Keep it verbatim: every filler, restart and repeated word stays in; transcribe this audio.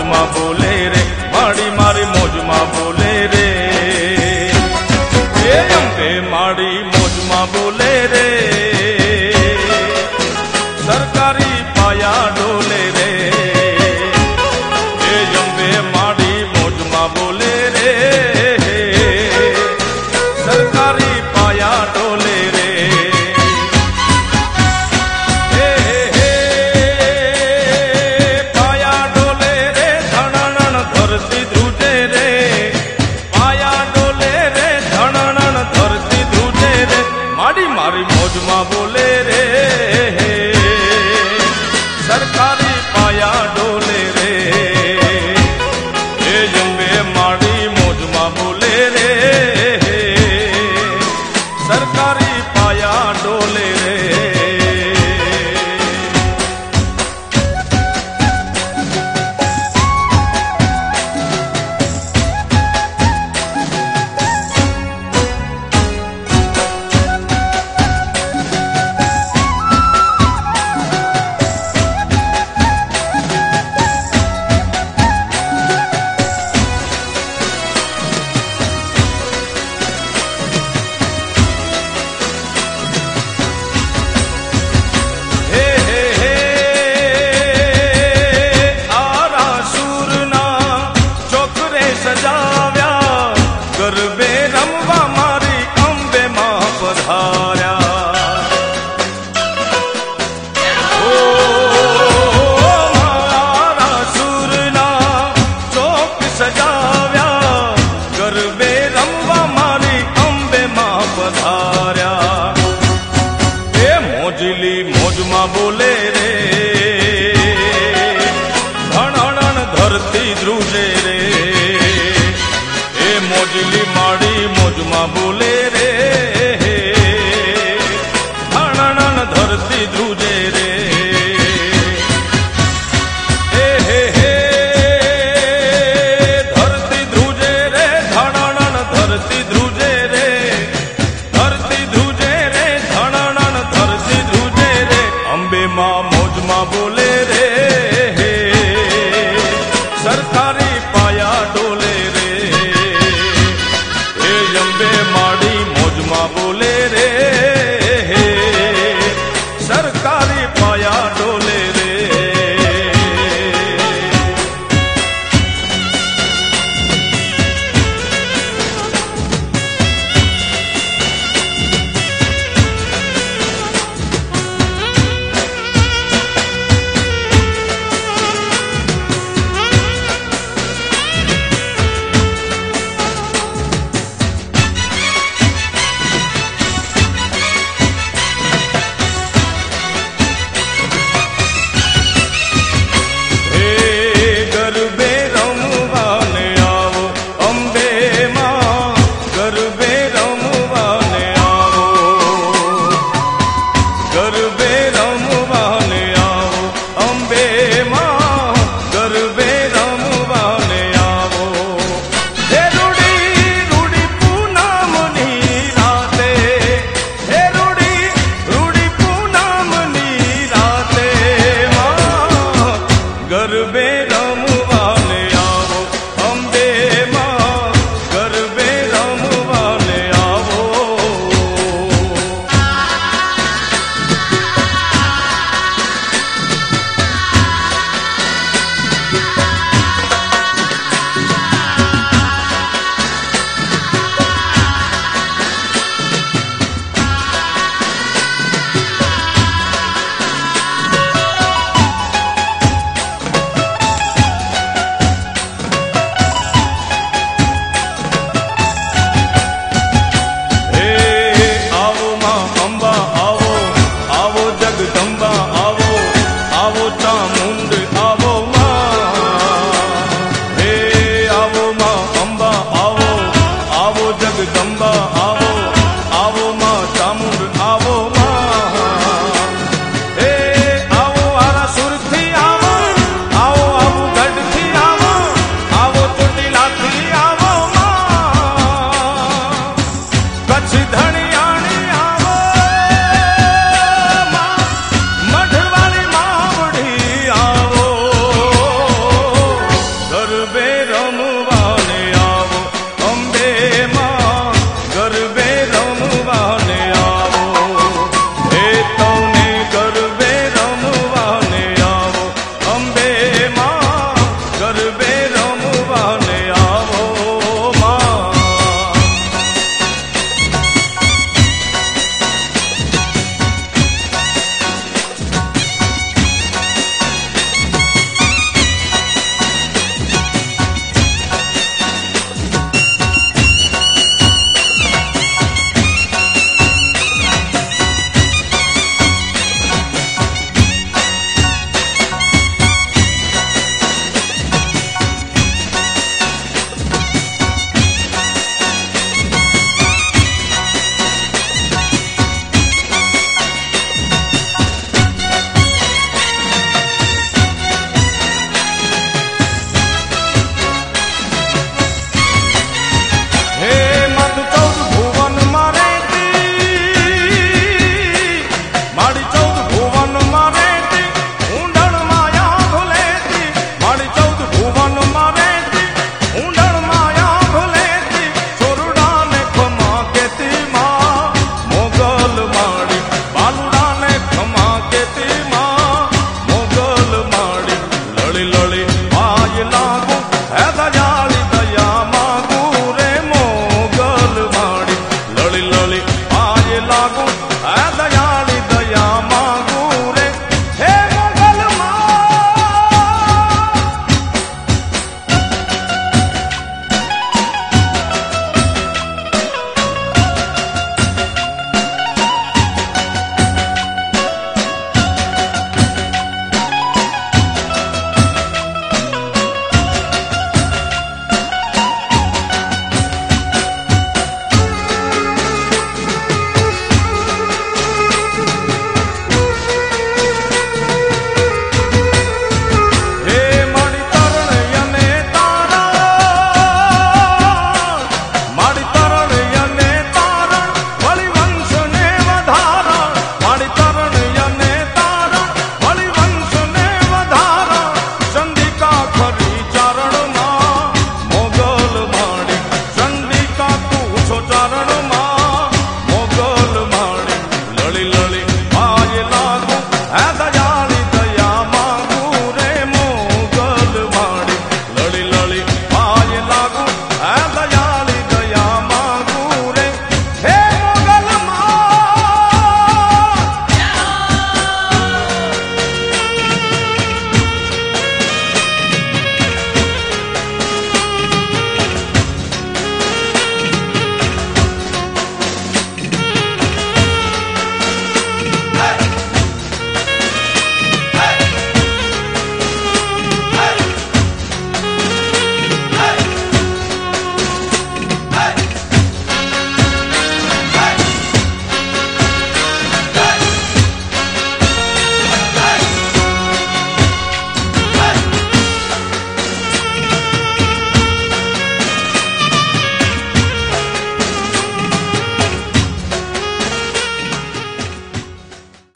મોજમાં બોલે રે, માડી મારી મોજમાં બોલે રે, એ અંબે માડી મોજમાં બોલે રે, સરકારી પાયા ડોલે રે, એ અંબે માડી મોજમાં બોલે રે, સરકારી પાયા ડોલે રે. ધરતી ધ્રુજે રે, પાયા ડોલે રે, ધણણ ધરતી ધ્રુજે રે, માડી મારી મોજમાં બોલે રે, સરકારી પાયા ડોલે રે, એ અંબે માડી મોજમાં બોલે રે, સરકારી પાયા ડોલે રે. ગરબે રમવા મારી અંબે માં પધાર્યા, ઓ મારા સુરના ચોક સજાવ્યા, ગરબે રમવા મારી અંબે માં પધાર્યા, એ મોજલી મોજમાં બોલે રે, ધણણ ધરતી ધ્રુજે રે, મોજલી માડી મોજમાં બોલે રે, ધણણ ધરતી ધ્રુજે રે, હે હે હે ધરતી ધ્રુજે રે, ધણણ ધરતી ધ્રુજે રે, ધરતી ધ્રુજે રે, ધણણ ધરતી ધ્રુજે રે, અંબે માં મોજમાં બોલે